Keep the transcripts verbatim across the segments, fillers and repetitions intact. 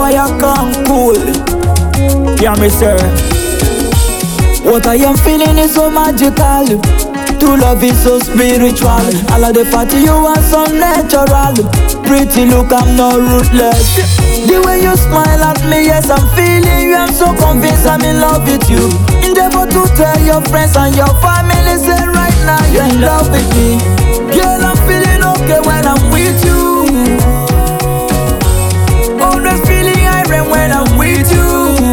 fire can cool. Yeah, me sir. What I am feeling is so magical. True love is so spiritual. All of the party you are so natural. Pretty look, I'm not ruthless. The way you smile at me, yes, I'm feeling you. I'm so convinced I'm in love with you. Endeavor to tell your friends and your family, say right now you're in love with me. Girl, I'm feeling okay when I'm with you. Always feeling irate when I'm with you.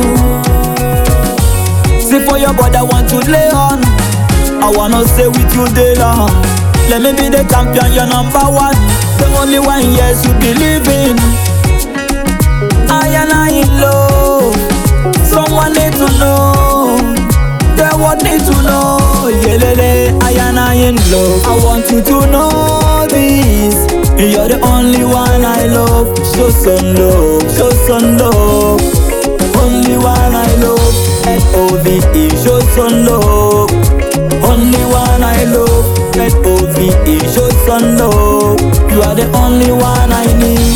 See for your body, I want to lay on. I wanna stay with you day long. Let me be the champion, you're number one. The only one, yes, you believe in. I and I in love. Someone need to know. The world need to know. Yeah, lele, I and I in love. I want you to know this. You're the only one I love. Show some love, show some love. Only one I love. L O V E, show some love. Only one I love. L O V E, show some love. You are the only one I need.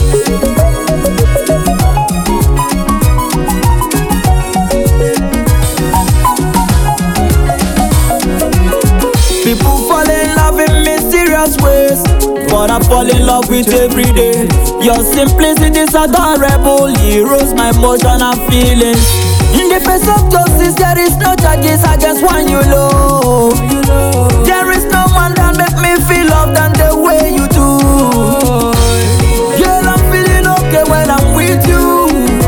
People fall in love in mysterious ways, but I fall in love with every day. Your simplicity is adorable. It rose my emotion and feelings. In the face of justice, there is no charges. I just want you love. There is no one that make me feel love than the way you do. Girl, I'm feeling okay when I'm with you.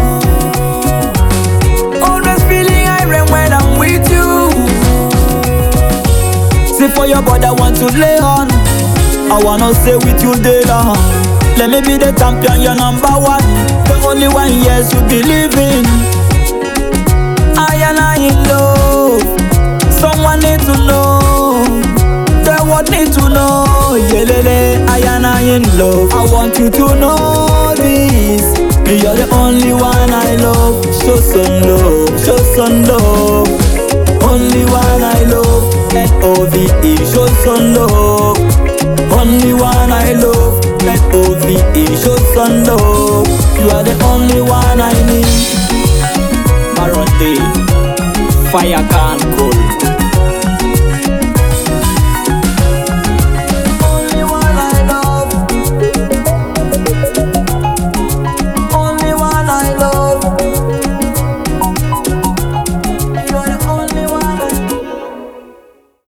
Always feeling irate when I'm with you. See for your body, I want to lay on. I wanna stay with you day long. Let me be the champion, you're number one. The only one, yes, you believe in. I and I in love. Someone need to know. The world need to know. Yeah, lele, I and I in love. I want you to know this. You're the only one I love. Show some love, show some love. Only one I love. L O V E, show some love. Only one I love. L O V E, show some love. You are the only one I need. Maronte, fire can cool.